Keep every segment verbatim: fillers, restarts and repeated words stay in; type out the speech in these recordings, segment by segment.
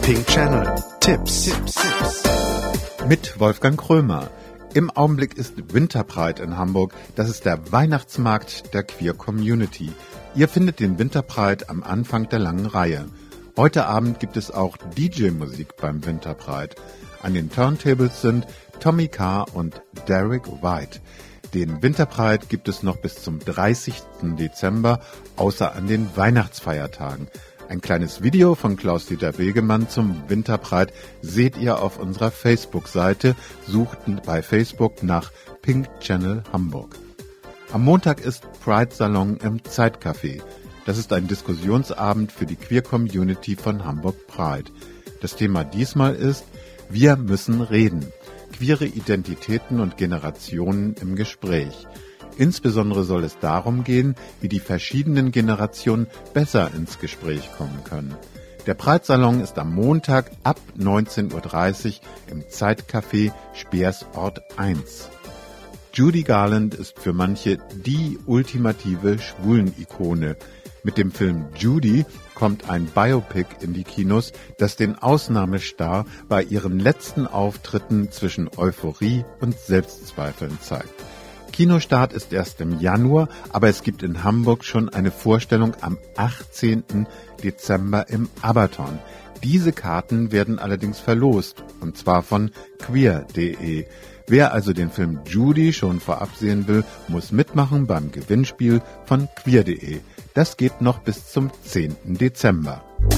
Pink Channel. Tipps. Tipps. Mit Wolfgang Krömer. Im Augenblick ist Winterpride in Hamburg. Das ist der Weihnachtsmarkt der Queer Community. Ihr findet den Winterpride am Anfang der langen Reihe. Heute Abend gibt es auch D J-Musik beim Winterpride. An den Turntables sind Tommy Carr und Derek White. Den Winterpride gibt es noch bis zum dreißigsten Dezember, außer an den Weihnachtsfeiertagen. Ein kleines Video von Klaus-Dieter Wegemann zum Winterpride seht ihr auf unserer Facebook-Seite. Sucht bei Facebook nach Pink Channel Hamburg. Am Montag ist Pride-Salon im Zeitcafé. Das ist ein Diskussionsabend für die Queer-Community von Hamburg Pride. Das Thema diesmal ist: Wir müssen reden. Queere Identitäten und Generationen im Gespräch. Insbesondere soll es darum gehen, wie die verschiedenen Generationen besser ins Gespräch kommen können. Der Pride-Salon ist am Montag ab neunzehn Uhr dreißig im Zeitcafé Speersort eins. Judy Garland ist für manche die ultimative Schwulen-Ikone. Mit dem Film Judy kommt ein Biopic in die Kinos, das den Ausnahmestar bei ihren letzten Auftritten zwischen Euphorie und Selbstzweifeln zeigt. Kinostart ist erst im Januar, aber es gibt in Hamburg schon eine Vorstellung am achtzehnten Dezember im Abaton. Diese Karten werden allerdings verlost, und zwar von queer punkt de. Wer also den Film Judy schon vorab sehen will, muss mitmachen beim Gewinnspiel von queer punkt de. Das geht noch bis zum zehnten Dezember.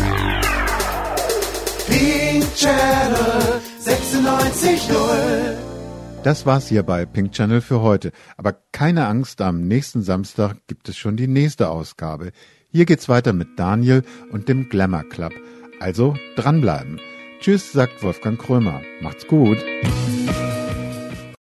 Pink Channel sechsundneunzig Komma null. Das war's hier bei Pink Channel für heute. Aber keine Angst, am nächsten Samstag gibt es schon die nächste Ausgabe. Hier geht's weiter mit Daniel und dem Glamour Club. Also dranbleiben. Tschüss, sagt Wolfgang Krömer. Macht's gut.